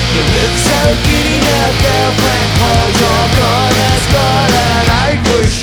You look so giddy now, girlfriend, hold your gun, it's got an